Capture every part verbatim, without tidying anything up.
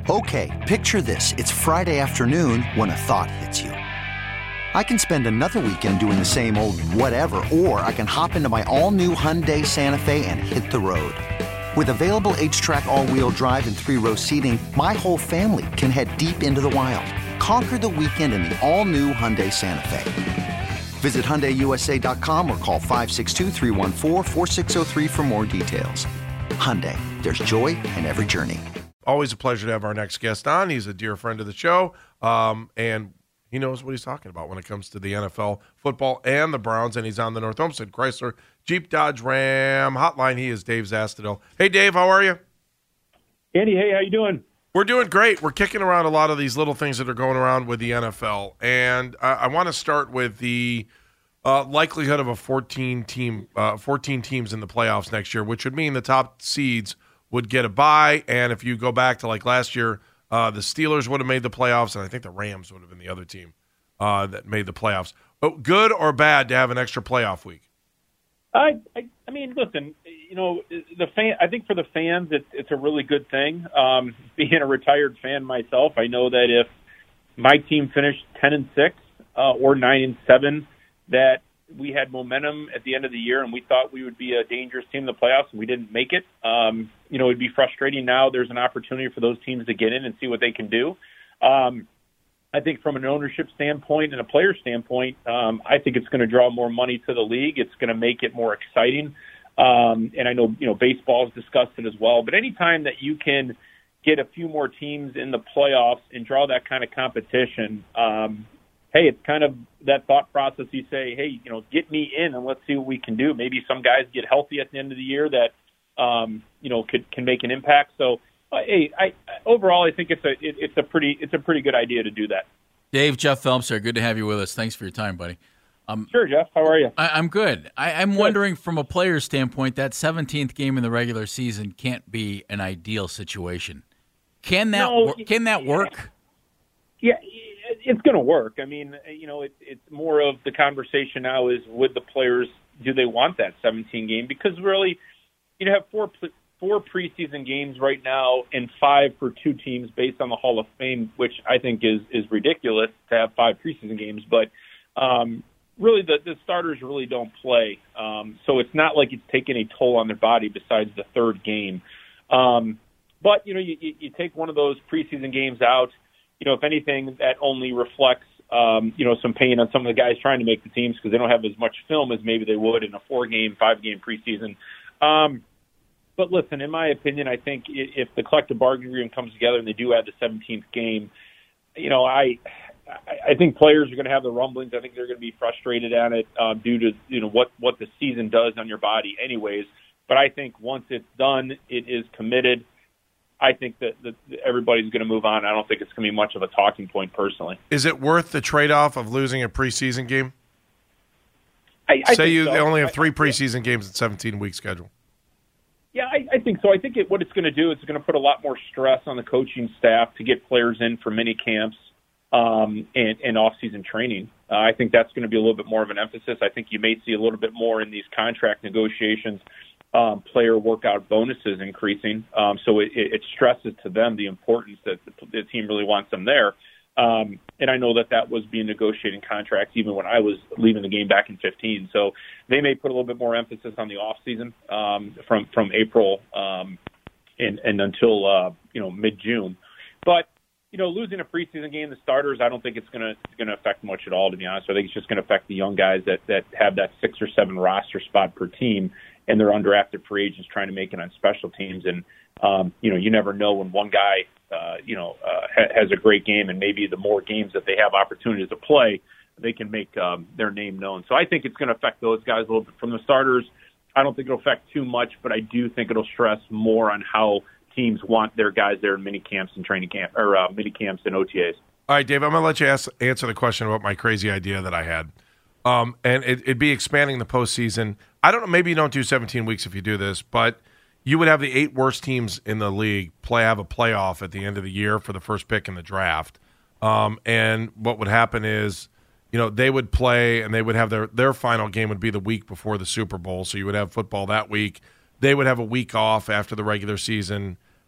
Okay, picture this. It's Friday afternoon when a thought hits you. I can spend another weekend doing the same old whatever, or I can hop into my all-new Hyundai Santa Fe and hit the road. With available H-Track all-wheel drive and three-row seating, my whole family can head deep into the wild. Conquer the weekend in the all-new Hyundai Santa Fe. Visit Hyundai U S A dot com or call five six two, three one four, four six zero three for more details. Hyundai, there's joy in every journey. Always a pleasure to have our next guest on. He's a dear friend of the show, um, and he knows what he's talking about when it comes to the N F L, football, and the Browns, and he's on the North Olmsted Chrysler Jeep Dodge Ram hotline. He is Dave Zastudil. Hey, Dave, how are you? Andy, hey, how you doing? We're doing great. We're kicking around a lot of these little things that are going around with the N F L, and I, I want to start with the uh, likelihood of a fourteen team, uh, fourteen teams in the playoffs next year, which would mean the top seeds would get a bye, and if you go back to like last year, uh, the Steelers would have made the playoffs, and I think the Rams would have been the other team uh, that made the playoffs. Oh, good or bad to have an extra playoff week? I, I, I mean, listen, you know, the fan. I think for the fans, it's it's a really good thing. Um, being a retired fan myself, I know that if my team finished ten and six uh, or nine and seven, that we had momentum at the end of the year, and we thought we would be a dangerous team in the playoffs, and we didn't make it. Um, you know, it'd be frustrating now. There's an opportunity for those teams to get in and see what they can do. Um, I think from an ownership standpoint and a player standpoint, um, I think it's going to draw more money to the league. It's going to make it more exciting. Um, and I know, you know, baseball's discussed it as well. But anytime that you can get a few more teams in the playoffs and draw that kind of competition, um, hey, it's kind of that thought process. You say, hey, you know, get me in and let's see what we can do. Maybe some guys get healthy at the end of the year that, um, you know, could can make an impact. So, uh, hey, I overall, I think it's a it, it's a pretty it's a pretty good idea to do that. Dave, Jeff Phelps here. Good to have you with us. Thanks for your time, buddy. Um, sure, Jeff. How are you? I, I'm good. I, I'm good. Wondering from a player's standpoint, that seventeenth game in the regular season can't be an ideal situation. Can that no, wor- can that work? Yeah, it's going to work. I mean, you know, it, it's more of the conversation now is with the players, do they want that seventeen game? Because really, you have four four preseason games right now and five for two teams based on the Hall of Fame, which I think is is ridiculous to have five preseason games. But um, really, the, the starters really don't play. Um, so it's not like it's taking a toll on their body besides the third game. Um, but, you know, you, you take one of those preseason games out, you know, if anything, that only reflects, um, you know, some pain on some of the guys trying to make the teams because they don't have as much film as maybe they would in a four-game, five-game preseason. Um, but listen, in my opinion, I think if the collective bargaining agreement comes together and they do add the seventeenth game, you know, I I think players are going to have the rumblings. I think they're going to be frustrated at it uh, due to, you know, what, what the season does on your body anyways. But I think once it's done, it is committed. I think that, that everybody's going to move on. I don't think it's going to be much of a talking point personally. Is it worth the trade-off of losing a preseason game? I, I Say you so. only have three preseason games in seventeen-week schedule. Yeah, I, I think so. I think it, what it's going to do is it's going to put a lot more stress on the coaching staff to get players in for mini camps um, and, and off-season training. Uh, I think that's going to be a little bit more of an emphasis. I think you may see a little bit more in these contract negotiations, um, player workout bonuses increasing. Um, so it, it stresses to them the importance that the, the team really wants them there. Um, and I know that that was being negotiated in contracts even when I was leaving the game back in fifteen. So they may put a little bit more emphasis on the off season um, from from April um, and, and until uh, you know mid-June. But you know, losing a preseason game, the starters, I don't think it's gonna it's gonna affect much at all. To be honest, I think it's just gonna affect the young guys that that have that six or seven roster spot per team, and they're undrafted free agents trying to make it on special teams. And um, you know, you never know when one guy. Uh, you know, uh, ha- has a great game, and maybe the more games that they have opportunities to play, they can make um, their name known. So I think it's going to affect those guys a little bit. From the starters, I don't think it'll affect too much, but I do think it'll stress more on how teams want their guys there in mini camps and training camp or uh, mini camps and O T As. All right, Dave, I'm going to let you ask, answer the question about my crazy idea that I had. Um, and it, it'd be expanding the postseason. I don't know, maybe you don't do seventeen weeks if you do this, but you would have the eight worst teams in the league play have a playoff at the end of the year for the first pick in the draft. Um, and what would happen is, you know, they would play and they would have their, their final game would be the week before the Super Bowl. So you would have football that week. They would have a week off after the regular season.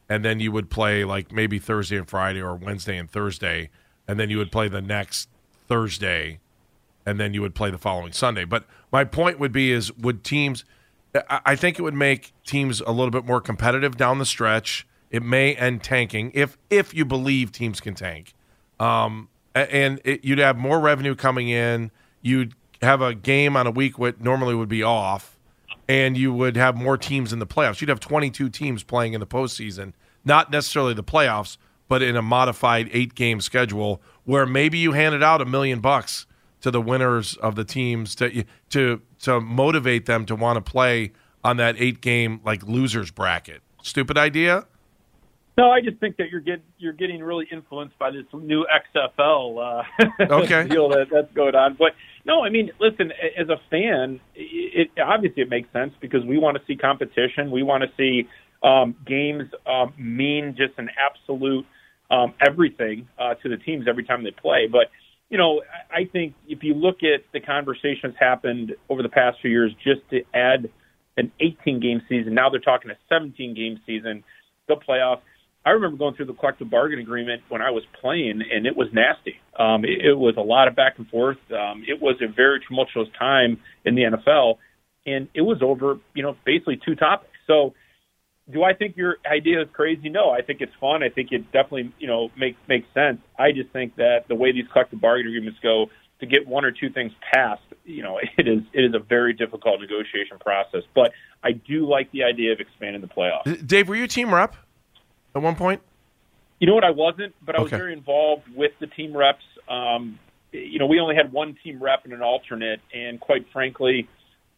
and then you would play like maybe Thursday and Friday or Wednesday and Thursday, and then you would play the next Thursday, and then you would play the following Sunday. But my point would be is would teams – I think it would make teams a little bit more competitive down the stretch. It may end tanking if if you believe teams can tank. Um, and it, you'd have more revenue coming in. You'd have a game on a week what normally would be off, and you would have more teams in the playoffs. You'd have twenty-two teams playing in the postseason, not necessarily the playoffs, but in a modified eight-game schedule where maybe you handed out a million bucks to the winners of the teams to to to motivate them to want to play on that eight-game like losers bracket. Stupid idea? No, I just think that you're get you're getting really influenced by this new X F L uh, okay. deal that, that's going on. But no, I mean, listen, as a fan, it obviously it makes sense because we want to see competition. We want to see um, games um, mean just an absolute um, everything uh, to the teams every time they play. But you know, I think if you look at the conversations happened over the past few years, just to add an eighteen-game season, now they're talking a seventeen-game season, the playoffs. I remember going through the collective bargaining agreement when I was playing, and it was nasty. Um, it, it was a lot of back and forth. Um, it was a very tumultuous time in the N F L, and it was over, you know, basically two topics. So do I think your idea is crazy? No, I think it's fun. I think it definitely, you know, makes makes sense. I just think that the way these collective bargaining agreements go, to get one or two things passed, you know, it is it is a very difficult negotiation process. But I do like the idea of expanding the playoffs. Dave, were you a team rep at one point? You know what? I wasn't, but I was okay. very involved with the team reps. Um, you know, we only had one team rep and an alternate, and quite frankly,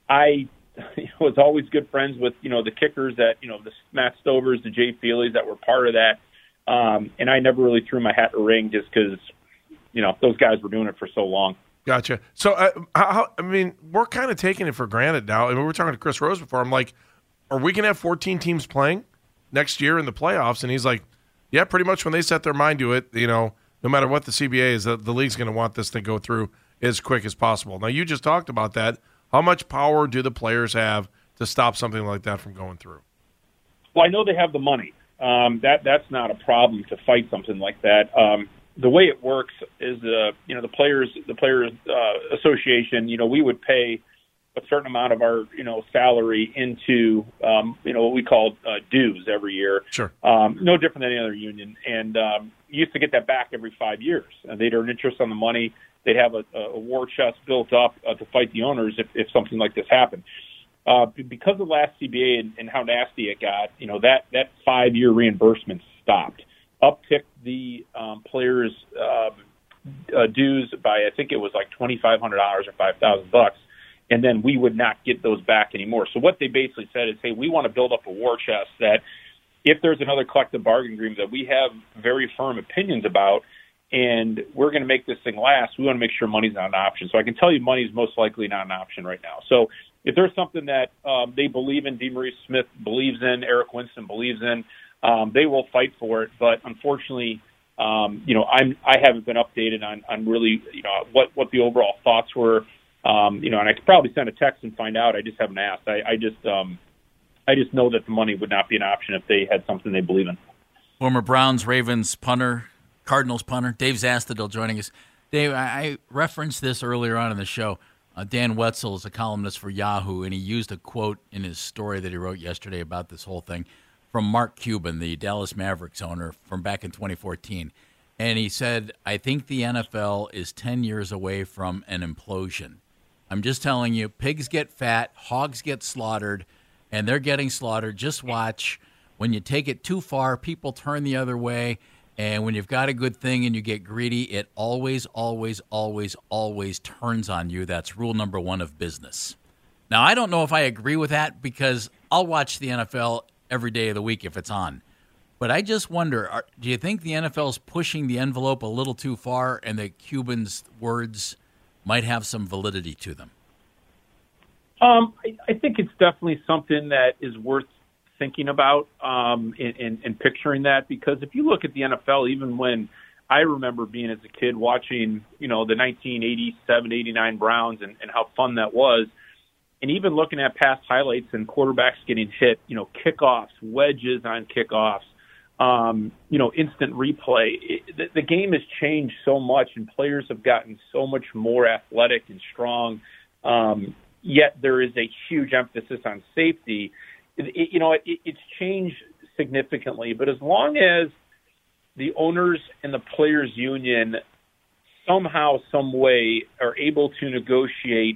I was always good friends with, you know, the kickers that, you know, the Matt Stovers, the Jay Feelys that were part of that. Um, and I never really threw my hat in the ring just because, you know, those guys were doing it for so long. Gotcha. So, uh, how, I mean, we're kind of taking it for granted now. I mean, we were talking to Chris Rose before. I'm like, are we going to have fourteen teams playing next year in the playoffs? And he's like, yeah, pretty much when they set their mind to it, you know, no matter what the C B A is, the, the league's going to want this to go through as quick as possible. Now, you just talked about that. How much power do the players have to stop something like that from going through? Well, I know they have the money. Um, that that's not a problem to fight something like that. Um, the way it works is, uh, you know, the players, the players uh, association. You know, we would pay a certain amount of our, you know, salary into, um, you know, what we call uh, dues every year. Sure. Um, no different than any other union, and um, you used to get that back every five years. And they'd earn interest on the money. They'd have a, a war chest built up uh, to fight the owners if, if something like this happened. Uh, because of the last C B A and, and how nasty it got, you know, that, that five-year reimbursement stopped. Upticked the um, players' uh, uh, dues by, I think it was like twenty-five hundred dollars or five thousand bucks, and then we would not get those back anymore. So what they basically said is, hey, we want to build up a war chest that if there's another collective bargaining agreement that we have very firm opinions about, and we're going to make this thing last, we want to make sure money's not an option. So I can tell you money's most likely not an option right now. So if there's something that um, they believe in, DeMaurice Smith believes in, Eric Winston believes in, um, they will fight for it. But unfortunately, um, you know, I'm, I haven't been updated on, on really, you know, what, what the overall thoughts were. Um, you know, and I could probably send a text and find out. I just haven't asked. I, I just, um, I just know that the money would not be an option if they had something they believe in. Former Browns, Ravens punter, Cardinals punter, Dave Zastudil joining us. Dave, I, I referenced this earlier on in the show. Uh, Dan Wetzel is a columnist for Yahoo, and he used a quote in his story that he wrote yesterday about this whole thing from Mark Cuban, the Dallas Mavericks owner, from back in twenty fourteen. And he said, I think the N F L is ten years away from an implosion. I'm just telling you, pigs get fat, hogs get slaughtered, and they're getting slaughtered. Just watch. When you take it too far, people turn the other way. And when you've got a good thing and you get greedy, it always, always, always, always turns on you. That's rule number one of business. Now, I don't know if I agree with that because I'll watch the N F L every day of the week if it's on. But I just wonder, are, do you think the N F L is pushing the envelope a little too far and that Cuban's words might have some validity to them? Um, I, I think it's definitely something that is worth thinking about um, and, and, and picturing that, because if you look at the N F L, even when I remember being as a kid watching, you know, the nineteen eighty-seven eighty-nine Browns and, and how fun that was, and even looking at past highlights and quarterbacks getting hit, you know, kickoffs, wedges on kickoffs, um, you know, instant replay. It, the, the game has changed so much, and players have gotten so much more athletic and strong. Um, yet there is a huge emphasis on safety. It, it, you know, it, it's changed significantly, but as long as the owners and the players union somehow, some way are able to negotiate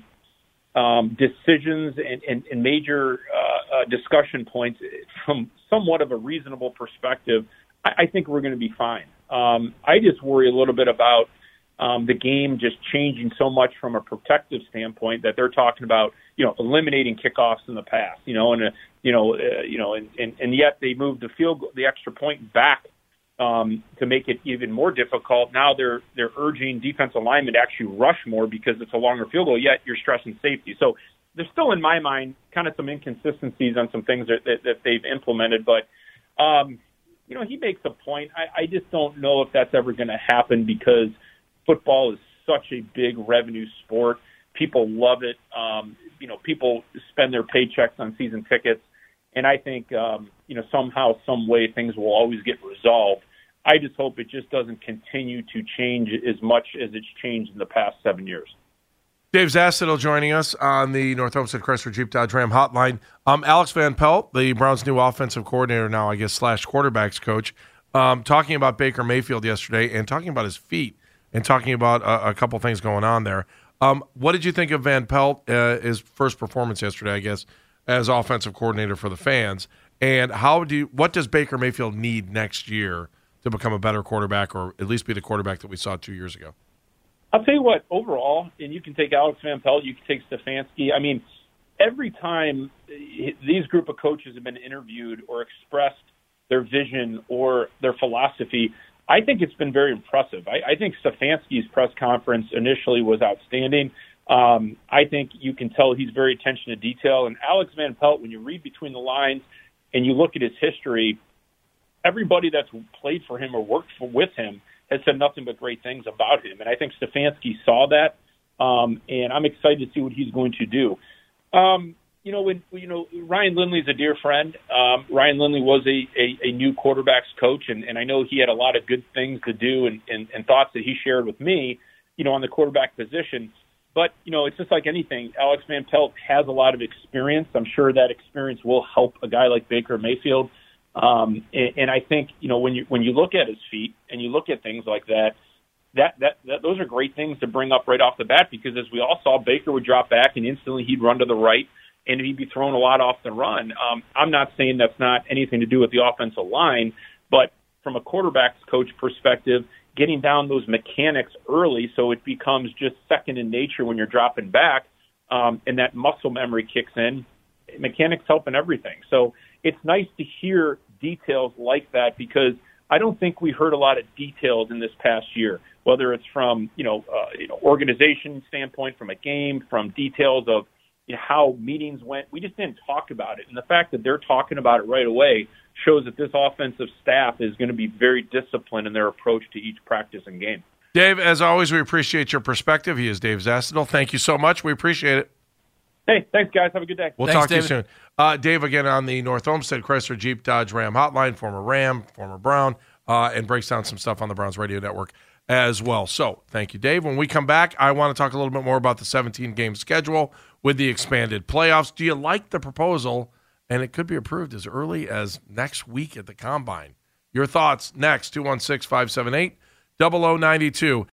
um, decisions and, and, and major uh, uh, discussion points from somewhat of a reasonable perspective, I, I think we're going to be fine. Um, I just worry a little bit about um, the game just changing so much from a protective standpoint that they're talking about, you know, eliminating kickoffs in the past, you know, and uh, you know, uh, you know, and, and, and yet they moved the field, goal, the extra point back um, to make it even more difficult. Now they're they're urging defensive linemen to actually rush more because it's a longer field goal. Yet you're stressing safety. So there's still, in my mind, kind of some inconsistencies on some things that that, that they've implemented. But um, you know, he makes a point. I, I just don't know if that's ever going to happen because football is such a big revenue sport. People love it. Um, you know, people spend their paychecks on season tickets. And I think, um, you know, somehow, some way things will always get resolved. I just hope it just doesn't continue to change as much as it's changed in the past seven years. Dave Zastudel joining us on the North Olmsted Chrysler Jeep Dodge Ram hotline. Um, Alex Van Pelt, the Browns' new offensive coordinator now, I guess, slash quarterbacks coach, um, talking about Baker Mayfield yesterday and talking about his feet and talking about a, a couple things going on there. Um, what did you think of Van Pelt, uh, his first performance yesterday, I guess, as offensive coordinator for the fans? And how do you, what does Baker Mayfield need next year to become a better quarterback, or at least be the quarterback that we saw two years ago? I'll tell you what, overall, and you can take Alex Van Pelt, you can take Stefanski. I mean, every time these group of coaches have been interviewed or expressed their vision or their philosophy, I think it's been very impressive. I, I think Stefanski's press conference initially was outstanding. Um, I think you can tell he's very attention to detail. And Alex Van Pelt, when you read between the lines and you look at his history, everybody that's played for him or worked for, with him has said nothing but great things about him. And I think Stefanski saw that, um, and I'm excited to see what he's going to do. Um, you know, when you know Ryan Lindley's a dear friend. Um, Ryan Lindley was a, a, a new quarterbacks coach, and, and I know he had a lot of good things to do and, and, and thoughts that he shared with me, you know, on the quarterback position. But, you know, it's just like anything. Alex Van Pelt has a lot of experience. I'm sure that experience will help a guy like Baker Mayfield. Um, and, and I think, you know, when you when you look at his feet and you look at things like that, that, that, that those are great things to bring up right off the bat, because as we all saw, Baker would drop back and instantly he'd run to the right and he'd be thrown a lot off the run. Um, I'm not saying that's not anything to do with the offensive line, but from a quarterback's coach perspective, getting down those mechanics early so it becomes just second in nature when you're dropping back, um, and that muscle memory kicks in. Mechanics help in everything. So it's nice to hear details like that, because I don't think we heard a lot of details in this past year, whether it's from, you know, uh, you know, organization standpoint, from a game, from details of, you know, how meetings went. We just didn't talk about it. And the fact that they're talking about it right away shows that this offensive staff is going to be very disciplined in their approach to each practice and game. Dave, as always, we appreciate your perspective. He is Dave Zastudel. Thank you so much. We appreciate it. Hey, thanks, guys. Have a good day. We'll Thanks, talk to David. you soon. Uh, Dave, again, on the North Olmsted Chrysler Jeep Dodge Ram hotline, former Ram, former Brown, uh, and breaks down some stuff on the Browns radio network as well. So thank you, Dave. When we come back, I want to talk a little bit more about the seventeen-game schedule with the expanded playoffs. Do you like the proposal? And it could be approved as early as next week at the Combine. Your thoughts next, two one six, five seven eight, zero zero nine two.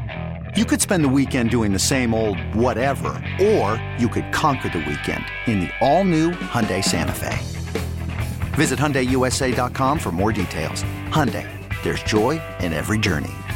You could spend the weekend doing the same old whatever, or you could conquer the weekend in the all-new Hyundai Santa Fe. Visit Hyundai U S A dot com for more details. Hyundai, there's joy in every journey.